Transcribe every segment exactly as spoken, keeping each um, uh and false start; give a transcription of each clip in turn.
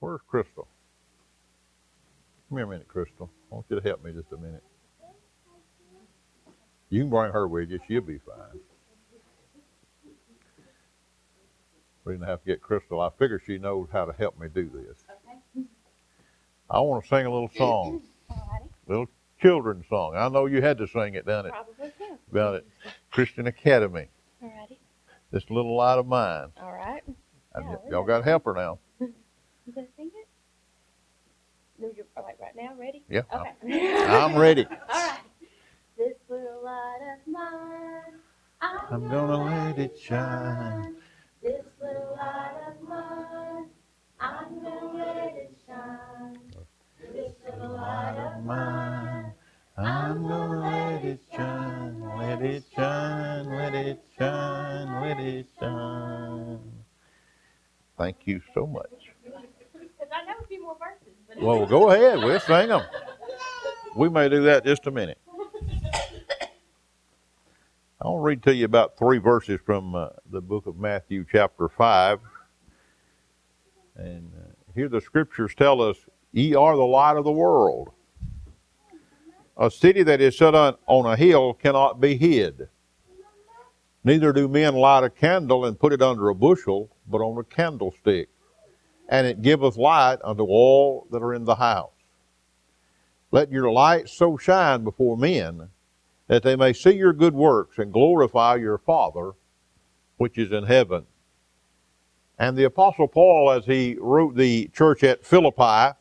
Where's Crystal? Come here a minute, Crystal. I want you to help me just a minute. You can bring her with you. She'll be fine. We didn't have to get Crystal. I figure she knows how to help me do this. Okay. I want to sing a little song. Alrighty. Little children's song. I know you had to sing it, done it? Probably can. About it. Christian Academy. Alrighty. This little light of mine. All right. And Yeah, y'all got to help her now. You gonna sing it? No, you're like right now. Ready? Yeah. Okay. I'm ready. All right. This little light of mine, I'm, I'm gonna let it shine. This little light of mine, I'm gonna let it shine. This little light of mine, I'm gonna let it shine, let it shine, let it shine, let it shine. Thank you so much. Because I know a few more verses. But Well, go ahead. We'll sing them. We may do that just a minute. I want to read to you about three verses from uh, the book of Matthew, chapter five. And uh, here the scriptures tell us, ye are the light of the world. A city that is set on, on a hill cannot be hid. Neither do men light a candle and put it under a bushel, but on a candlestick. And it giveth light unto all that are in the house. Let your light so shine before men, that they may see your good works and glorify your Father which is in heaven. And the Apostle Paul, as he wrote the church at Philippi,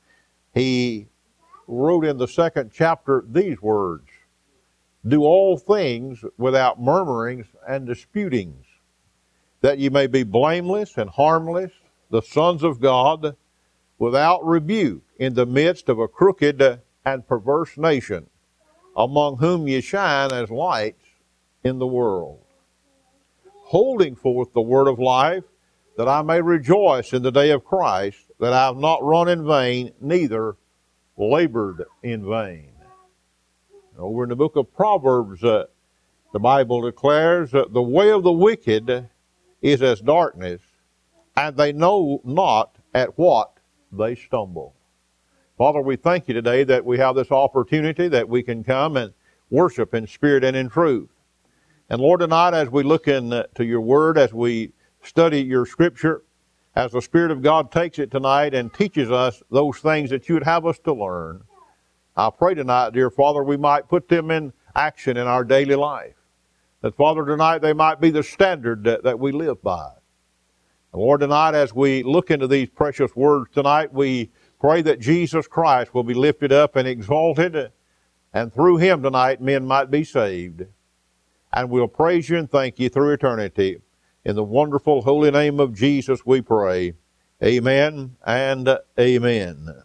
he wrote in the second chapter these words, do all things without murmurings and disputings, that ye may be blameless and harmless, the sons of God, without rebuke, in the midst of a crooked and perverse nation, among whom ye shine as lights in the world, holding forth the word of life, that I may rejoice in the day of Christ, that I have not run in vain, neither labored in vain. Over in the book of Proverbs, uh, the Bible declares, uh, the way of the wicked is as darkness, and they know not at what they stumble. Father, we thank you today that we have this opportunity that we can come and worship in spirit and in truth. And Lord, tonight as we look into your word, as we study your scripture, as the Spirit of God takes it tonight and teaches us those things that you would have us to learn, I pray tonight, dear Father, we might put them in action in our daily life. That, Father, tonight they might be the standard that, that we live by. And Lord, tonight as we look into these precious words tonight, we pray that Jesus Christ will be lifted up and exalted, and through him tonight men might be saved. And we'll praise you and thank you through eternity. In the wonderful holy name of Jesus we pray. Amen and amen.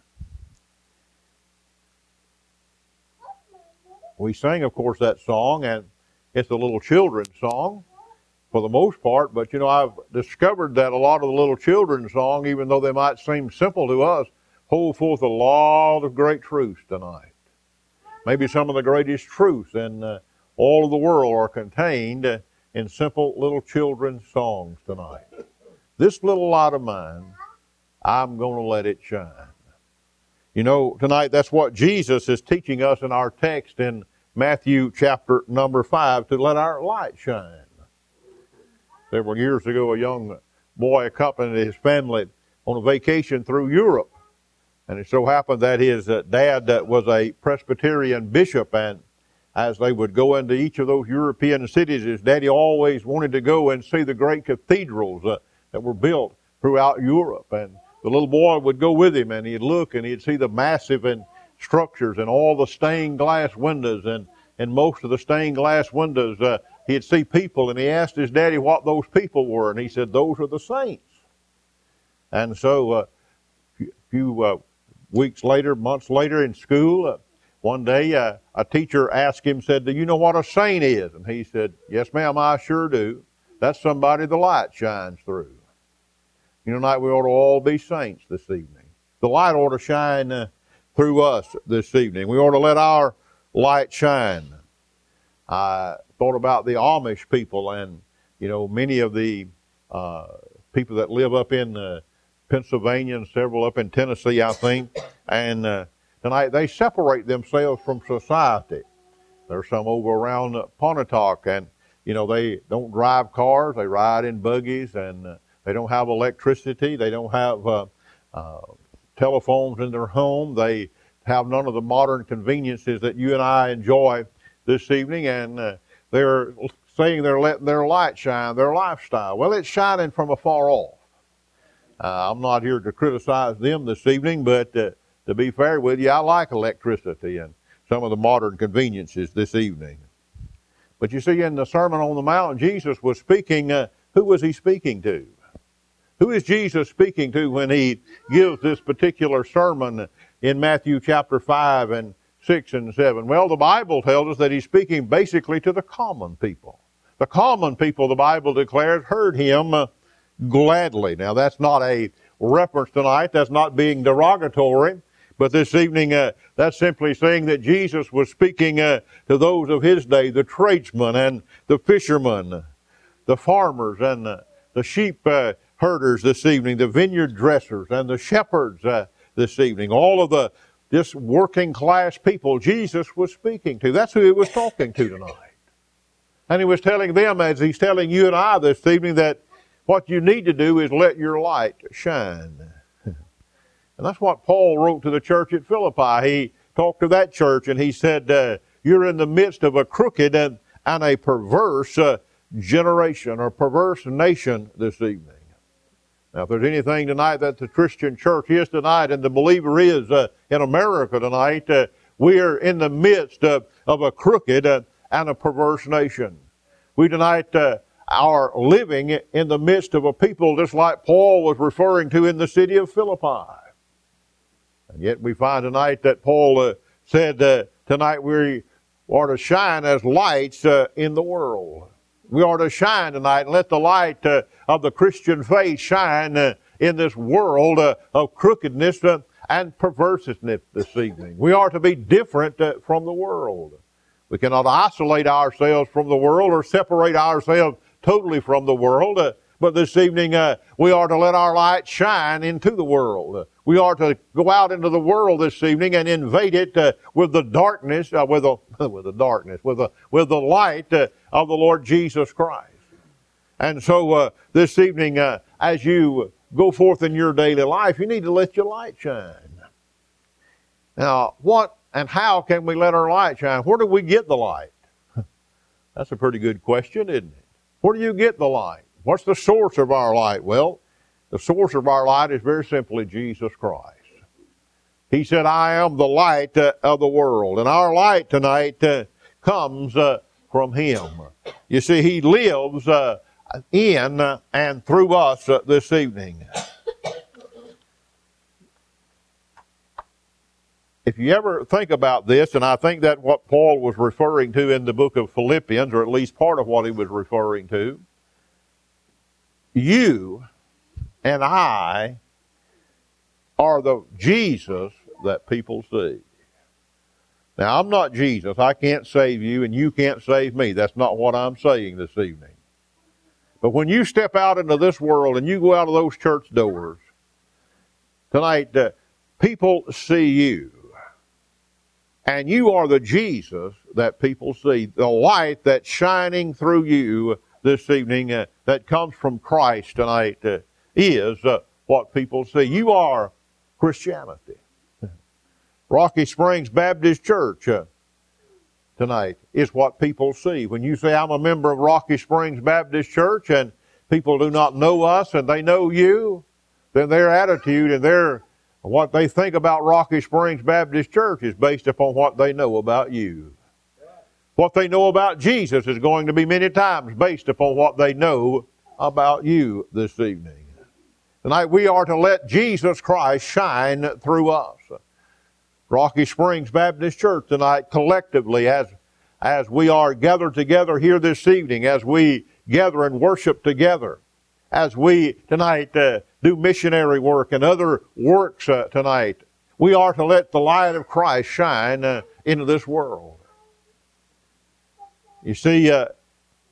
We sang, of course, that song, and it's a little children's song for the most part, but, you know, I've discovered that a lot of the little children's song, even though they might seem simple to us, hold forth a lot of great truths tonight. Maybe some of the greatest truths in uh, all of the world are contained uh, in simple little children's songs tonight. This little light of mine, I'm going to let it shine. You know, tonight that's what Jesus is teaching us in our text in Matthew chapter number five, to let our light shine. Several years ago, a young boy accompanied his family on a vacation through Europe. And it so happened that his uh, dad uh, was a Presbyterian bishop, and as they would go into each of those European cities, his daddy always wanted to go and see the great cathedrals uh, that were built throughout Europe. And the little boy would go with him, and he'd look and he'd see the massive and structures and all the stained glass windows, and in most of the stained glass windows uh, he'd see people, and he asked his daddy what those people were, and he said, those are the saints. And so uh, a few uh, weeks later, months later in school, uh, one day uh, a teacher asked him, said, do you know what a saint is? And he said, yes, ma'am, I sure do. That's somebody the light shines through. You know, tonight we ought to all be saints this evening. The light ought to shine uh, through us this evening. We ought to let our light shine. I thought about the Amish people, and, you know, many of the uh, people that live up in uh, Pennsylvania and several up in Tennessee, I think. And uh, tonight they separate themselves from society. There's some over around uh, Pontotoc, and you know they don't drive cars; they ride in buggies, and uh, they don't have electricity. They don't have uh, uh, telephones in their home. They have none of the modern conveniences that you and I enjoy this evening, and uh, they're saying they're letting their light shine, their lifestyle. Well, it's shining from afar off. Uh, I'm not here to criticize them this evening, but uh, to be fair with you, I like electricity and some of the modern conveniences this evening. But you see, in the Sermon on the Mount, Jesus was speaking. Uh, who was he speaking to? Who is Jesus speaking to when he gives this particular sermon in Matthew chapter five and six and seven? Well, the Bible tells us that he's speaking basically to the common people. The common people, the Bible declares, heard him uh, gladly. Now, that's not a reference tonight. That's not being derogatory. But this evening, uh, that's simply saying that Jesus was speaking uh, to those of his day, the tradesmen and the fishermen, the farmers and uh, the sheep uh, herders this evening, the vineyard dressers and the shepherds uh, this evening. All of the just working class people Jesus was speaking to. That's who he was talking to tonight. And he was telling them, as he's telling you and I this evening, that what you need to do is let your light shine. And that's what Paul wrote to the church at Philippi. He talked to that church and he said, uh, you're in the midst of a crooked and, and a perverse uh, generation or perverse nation this evening. Now, if there's anything tonight that the Christian church is tonight and the believer is uh, in America tonight, uh, we are in the midst of, of a crooked uh, and a perverse nation. We tonight uh, are living in the midst of a people just like Paul was referring to in the city of Philippi. And yet we find tonight that Paul uh, said uh, tonight we are to shine as lights uh, in the world. We are to shine tonight and let the light uh, of the Christian faith shine uh, in this world uh, of crookedness uh, and perverseness this evening. We are to be different uh, from the world. We cannot isolate ourselves from the world or separate ourselves totally from the world. Uh, but this evening uh, we are to let our light shine into the world. Uh, we are to go out into the world this evening and invade it uh, with the darkness, uh, with the with the darkness, with the with the light uh, of the Lord Jesus Christ. And so uh, this evening, uh, as you go forth in your daily life, you need to let your light shine. Now, what and how can we let our light shine? Where do we get the light? That's a pretty good question, isn't it? Where do you get the light? What's the source of our light? Well, the source of our light is very simply Jesus Christ. He said, I am the light uh, of the world. And our light tonight uh, comes uh, from him. You see, he lives uh, in uh, and through us uh, this evening. If you ever think about this, and I think that what Paul was referring to in the book of Philippians, or at least part of what he was referring to, you and I are the Jesus that people see. Now, I'm not Jesus. I can't save you, and you can't save me. That's not what I'm saying this evening. But when you step out into this world and you go out of those church doors tonight, uh, people see you. And you are the Jesus that people see, the light that's shining through you this evening uh, that comes from Christ tonight uh, is uh, what people see. You are Christianity. Rocky Springs Baptist Church uh, tonight is what people see. When you say, I'm a member of Rocky Springs Baptist Church, and people do not know us and they know you, then their attitude and their what they think about Rocky Springs Baptist Church is based upon what they know about you. What they know about Jesus is going to be many times based upon what they know about you this evening. Tonight we are to let Jesus Christ shine through us. Rocky Springs Baptist Church tonight collectively, as, as we are gathered together here this evening, as we gather and worship together, as we tonight uh, do missionary work and other works uh, tonight, we are to let the light of Christ shine uh, into this world. You see, uh,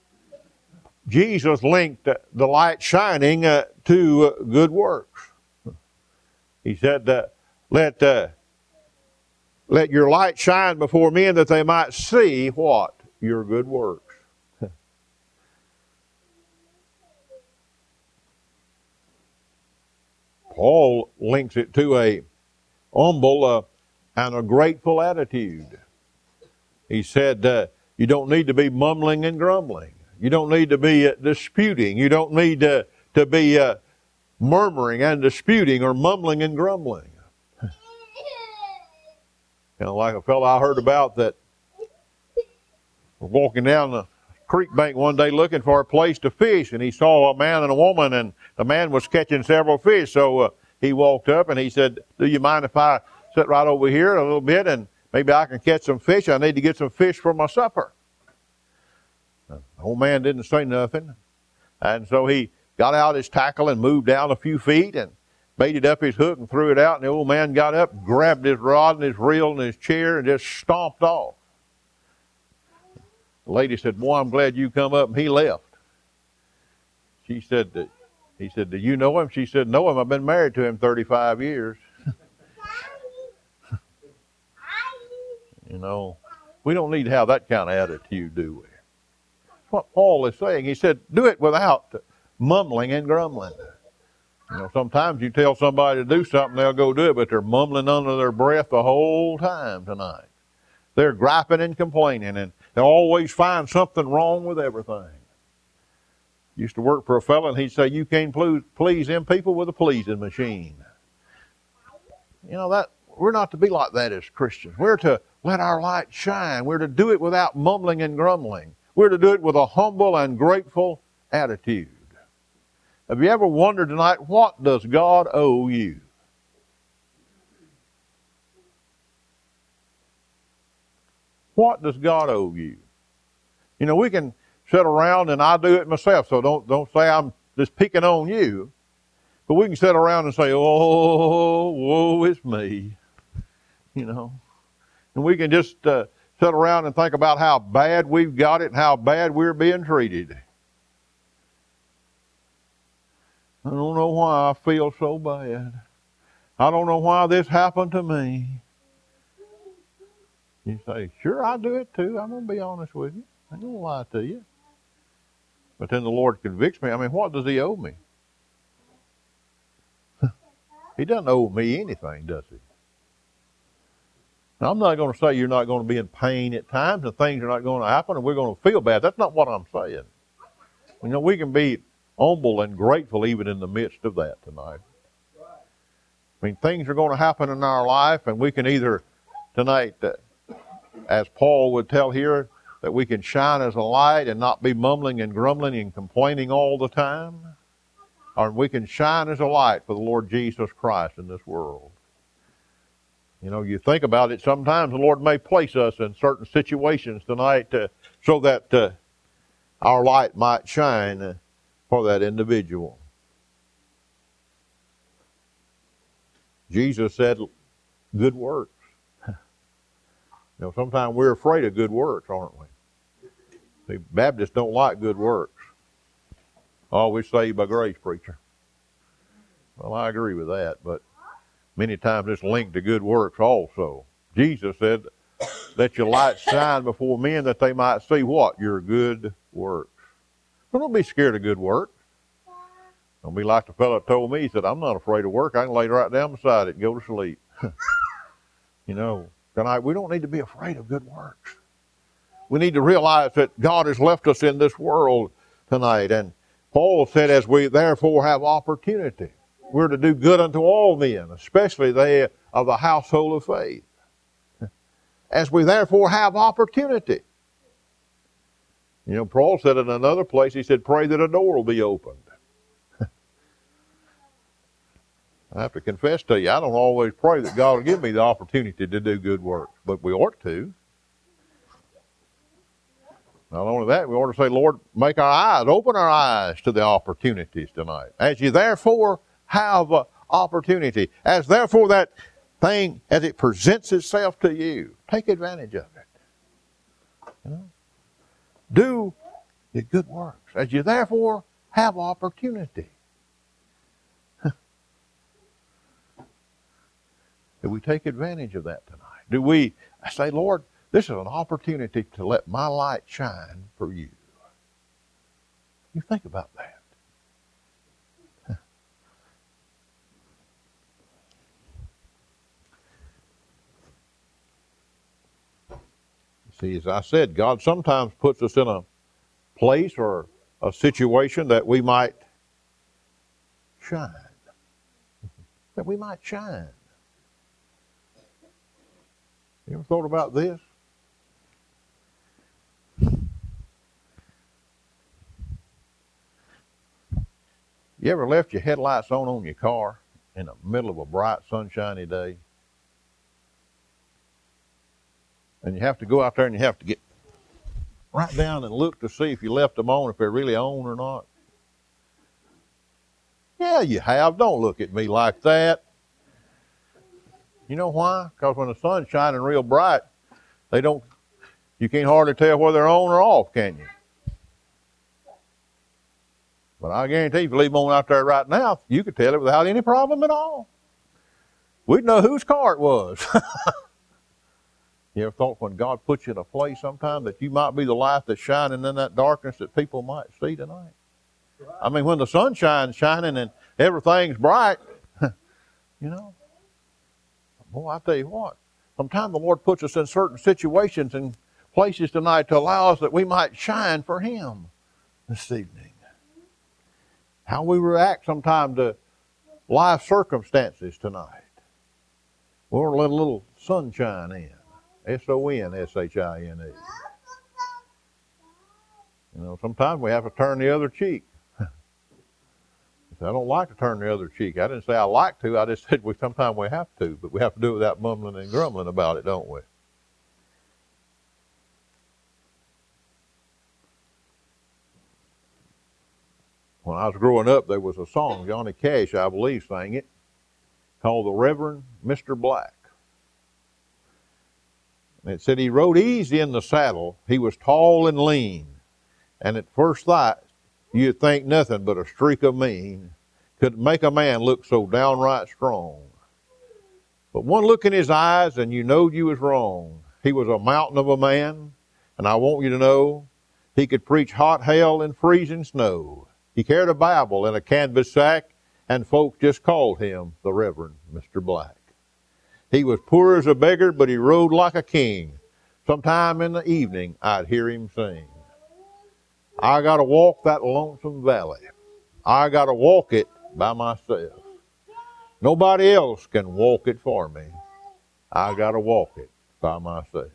Jesus linked uh, the light shining uh, to uh, good works. He said, uh, let, uh, let your light shine before men that they might see what? Your good works. Paul links it to a humble uh, and a grateful attitude. He said, uh, you don't need to be mumbling and grumbling. You don't need to be uh, disputing. You don't need to, to be uh, murmuring and disputing or mumbling and grumbling. You know, like a fellow I heard about that was walking down the creek bank one day looking for a place to fish, and he saw a man and a woman, and the man was catching several fish. So uh, he walked up and he said, do you mind if I sit right over here a little bit and maybe I can catch some fish? I need to get some fish for my supper. The old man didn't say nothing. And so he got out his tackle and moved down a few feet and baited up his hook and threw it out. And the old man got up, grabbed his rod and his reel and his chair and just stomped off. The lady said, boy, I'm glad you come up. And he left. She said, he said, do you know him? She said, know him. I've been married to him thirty-five years. You know, we don't need to have that kind of attitude, do we? That's what Paul is saying. He said, do it without mumbling and grumbling. You know, sometimes you tell somebody to do something, they'll go do it, but they're mumbling under their breath the whole time tonight. They're griping and complaining, and they'll always find something wrong with everything. Used to work for a fellow, and he'd say, you can't please them people with a pleasing machine. You know, that we're not to be like that as Christians. We're to let our light shine. We're to do it without mumbling and grumbling. We're to do it with a humble and grateful attitude. Have you ever wondered tonight, what does God owe you? What does God owe you? You know, we can sit around, and I do it myself, so don't, don't say I'm just picking on you. But we can sit around and say, oh, woe is me. You know. And we can just uh, sit around and think about how bad we've got it and how bad we're being treated. I don't know why I feel so bad. I don't know why this happened to me. You say, sure, I do it too. I'm going to be honest with you. I ain't going to lie to you. But then the Lord convicts me. I mean, what does he owe me? He doesn't owe me anything, does he? Now, I'm not going to say you're not going to be in pain at times and things are not going to happen and we're going to feel bad. That's not what I'm saying. You know, we can be humble and grateful even in the midst of that tonight. I mean, things are going to happen in our life, and we can either tonight, uh, as Paul would tell here, that we can shine as a light and not be mumbling and grumbling and complaining all the time, or we can shine as a light for the Lord Jesus Christ in this world. You know, you think about it, sometimes the Lord may place us in certain situations tonight uh, so that uh, our light might shine uh, for that individual. Jesus said, good works. You know, sometimes we're afraid of good works, aren't we? The Baptists don't like good works. Oh, we're saved by grace, preacher. Well, I agree with that, but many times it's linked to good works also. Jesus said, let your light shine before men that they might see what? Your good works. So don't be scared of good works. Don't be like the fellow told me. He said, I'm not afraid of work. I can lay right down beside it and go to sleep. You know, tonight we don't need to be afraid of good works. We need to realize that God has left us in this world tonight. And Paul said, as we therefore have opportunity, we're to do good unto all men, especially they of the household of faith. As we therefore have opportunity. You know, Paul said in another place, he said, pray that a door will be opened. I have to confess to you, I don't always pray that God will give me the opportunity to do good work, but we ought to. Not only that, we ought to say, Lord, make our eyes, open our eyes to the opportunities tonight. As you therefore have uh, opportunity, as therefore that thing, as it presents itself to you, take advantage of it. You know? Do the good works, as you therefore have opportunity. Do we take advantage of that tonight? Do we say, Lord, this is an opportunity to let my light shine for you? You think about that. See, as I said, God sometimes puts us in a place or a situation that we might shine. That we might shine. You ever thought about this? You ever left your headlights on on your car in the middle of a bright, sunshiny day? And you have to go out there and you have to get right down and look to see if you left them on, if they're really on or not. Yeah, you have. Don't look at me like that. You know why? Because when the sun's shining real bright, they don't, you can't hardly tell whether they're on or off, can you? But I guarantee if you leave them on out there right now, you could tell it without any problem at all. We'd know whose car it was. You ever thought when God puts you in a place sometime that you might be the light that's shining in that darkness that people might see tonight? I mean, when the sunshine's shining and everything's bright, you know. Boy, I tell you what, sometimes the Lord puts us in certain situations and places tonight to allow us that we might shine for Him this evening. How we react sometimes to life circumstances tonight. We'll let a little sunshine in. S O N S H I N E. You know, sometimes we have to turn the other cheek. I don't like to turn the other cheek. I didn't say I like to. I just said we sometimes we have to, but we have to do it without mumbling and grumbling about it, don't we? When I was growing up, there was a song, Johnny Cash, I believe, sang it, called The Reverend Mister Black. And it said he rode easy in the saddle. He was tall and lean. And at first sight, you'd think nothing but a streak of mean could make a man look so downright strong. But one look in his eyes and you knowed you was wrong. He was a mountain of a man, and I want you to know he could preach hot hell and freezing snow. He carried a Bible in a canvas sack, and folks just called him the Reverend Mister Black. He was poor as a beggar, but he rode like a king. Sometime in the evening, I'd hear him sing. I got to walk that lonesome valley. I got to walk it by myself. Nobody else can walk it for me. I got to walk it by myself.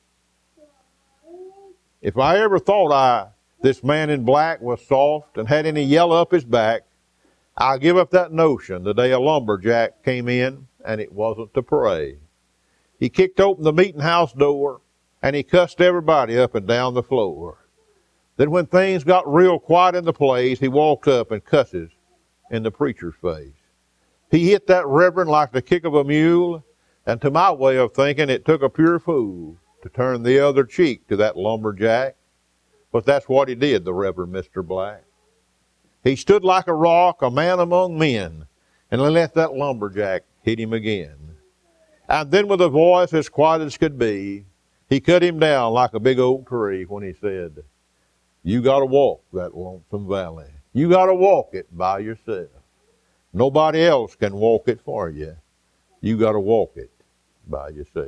If I ever thought I, this man in black was soft and had any yellow up his back, I'll give up that notion the day a lumberjack came in and it wasn't to pray. He kicked open the meeting house door and he cussed everybody up and down the floor. Then when things got real quiet in the place, he walked up and cusses in the preacher's face. He hit that reverend like the kick of a mule, and to my way of thinking, it took a pure fool to turn the other cheek to that lumberjack. But that's what he did, the Reverend Mister Black. He stood like a rock, a man among men, and let that lumberjack hit him again. And then with a voice as quiet as could be, he cut him down like a big oak tree when he said, you got to walk that lonesome valley. You got to walk it by yourself. Nobody else can walk it for you. You got to walk it by yourself.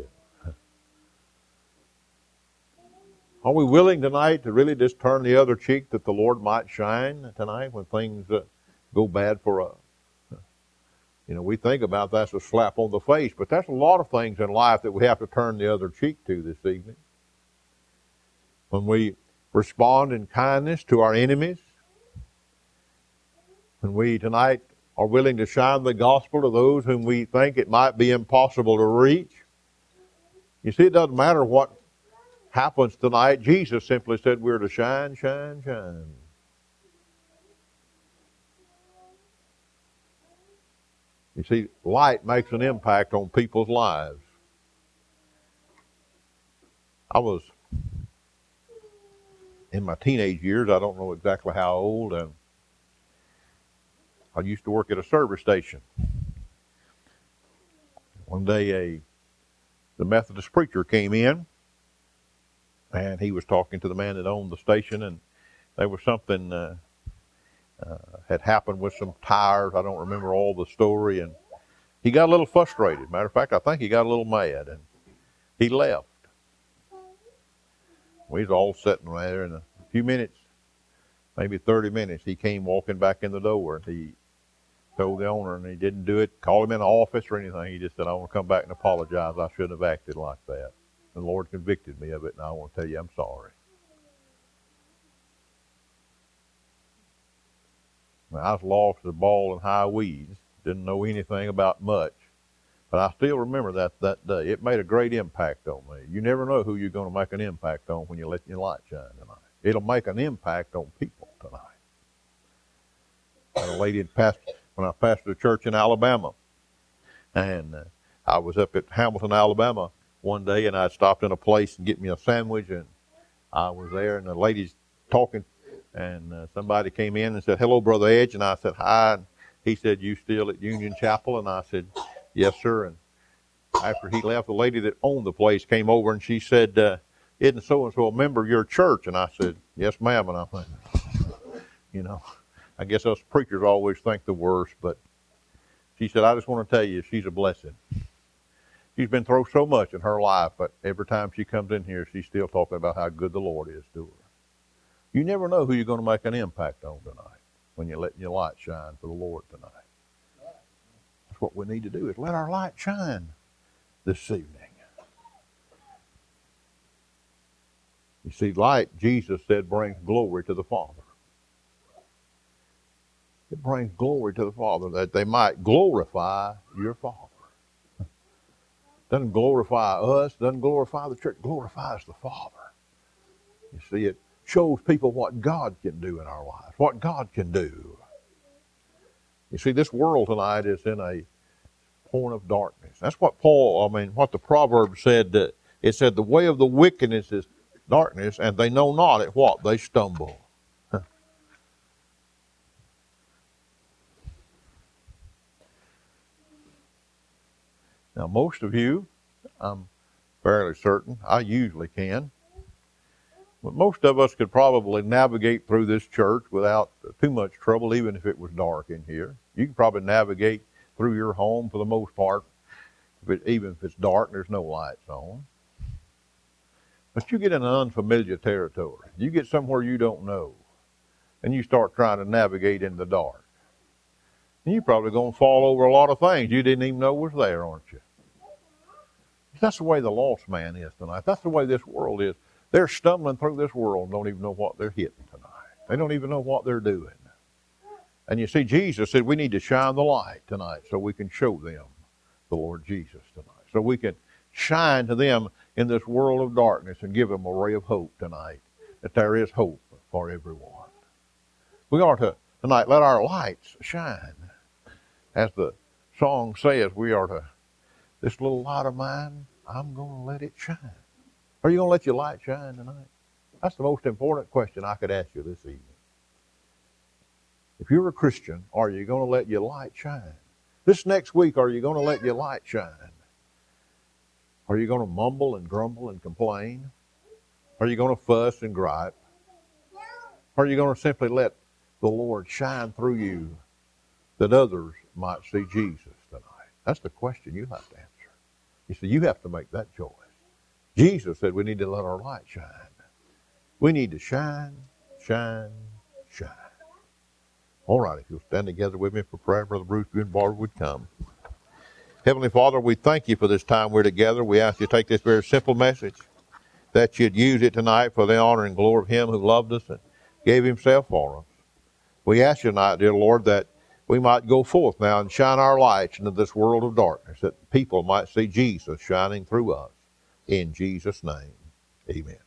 Are we willing tonight to really just turn the other cheek that the Lord might shine tonight when things uh, go bad for us? You know, we think about that's a slap on the face, but that's a lot of things in life that we have to turn the other cheek to this evening. When we respond in kindness to our enemies, when we tonight are willing to shine the gospel to those whom we think it might be impossible to reach. You see, it doesn't matter what happens tonight. Jesus simply said we're to shine, shine, shine. You see, light makes an impact on people's lives. I was in my teenage years, I don't know exactly how old, and I used to work at a service station. One day a the Methodist preacher came in, and he was talking to the man that owned the station, and there was something uh, uh, had happened with some tires. I don't remember all the story, and he got a little frustrated. Matter of fact, I think he got a little mad, and he left. We was all sitting there, in a few minutes, maybe thirty minutes, he came walking back in the door. He told the owner, and he didn't do it, call him in the office or anything. He just said, I want to come back and apologize. I shouldn't have acted like that. And the Lord convicted me of it, and I want to tell you I'm sorry. Now, I was lost as a ball in high weeds, didn't know anything about much, but I still remember that that day. It made a great impact on me. You never know who you're going to make an impact on when you let your light shine tonight. It'll make an impact on people tonight. I had a lady that passed, when I pastored a church in Alabama, and uh, I was up at Hamilton, Alabama one day, and I stopped in a place and get me a sandwich, and I was there, and the lady's talking, and uh, somebody came in and said, hello, Brother Edge, and I said, hi, and he said, you still at Union Chapel? And I said, yes, sir. And after he left, the lady that owned the place came over, and she said, uh, isn't so-and-so a member of your church? And I said, yes, ma'am. And I think, you know, I guess us preachers always think the worst, but she said, I just want to tell you, she's a blessing. She's been through so much in her life, but every time she comes in here, she's still talking about how good the Lord is to her. You never know who you're going to make an impact on tonight when you're letting your light shine for the Lord tonight. That's what we need to do, is let our light shine this evening. You see, light, Jesus said, brings glory to the Father. It brings glory to the Father, that they might glorify your Father. Doesn't glorify us, doesn't glorify the church, glorifies the Father. You see, it shows people what God can do in our lives, what God can do. You see, this world tonight is in a point of darkness. That's what Paul, I mean, what the proverb said, that it said the way of the wickedness is darkness, and they know not at what they stumble. Now, most of you, I'm fairly certain, I usually can, but most of us could probably navigate through this church without too much trouble, even if it was dark in here. You can probably navigate through your home for the most part, if it, even if it's dark and there's no lights on. But you get in unfamiliar territory. You get somewhere you don't know, and you start trying to navigate in the dark. And you're probably going to fall over a lot of things you didn't even know was there, aren't you? That's the way the lost man is tonight. That's the way this world is. They're stumbling through this world and don't even know what they're hitting tonight. They don't even know what they're doing. And you see, Jesus said we need to shine the light tonight so we can show them the Lord Jesus tonight. So we can shine to them in this world of darkness and give them a ray of hope tonight, that there is hope for everyone. We are to, tonight, let our lights shine. As the song says, we are to, this little light of mine, I'm going to let it shine. Are you going to let your light shine tonight? That's the most important question I could ask you this evening. If you're a Christian, are you going to let your light shine? This next week, are you going to let your light shine? Are you going to mumble and grumble and complain? Are you going to fuss and gripe? Or are you going to simply let the Lord shine through you that others might see Jesus tonight? That's the question you have to answer. You see, you have to make that choice. Jesus said we need to let our light shine. We need to shine, shine, shine. All right, if you'll stand together with me for prayer, Brother Bruce, you and Barbara would come. Heavenly Father, we thank you for this time we're together. We ask you to take this very simple message, that you'd use it tonight for the honor and glory of him who loved us and gave himself for us. We ask you tonight, dear Lord, that we might go forth now and shine our lights into this world of darkness, that people might see Jesus shining through us. In Jesus' name, amen.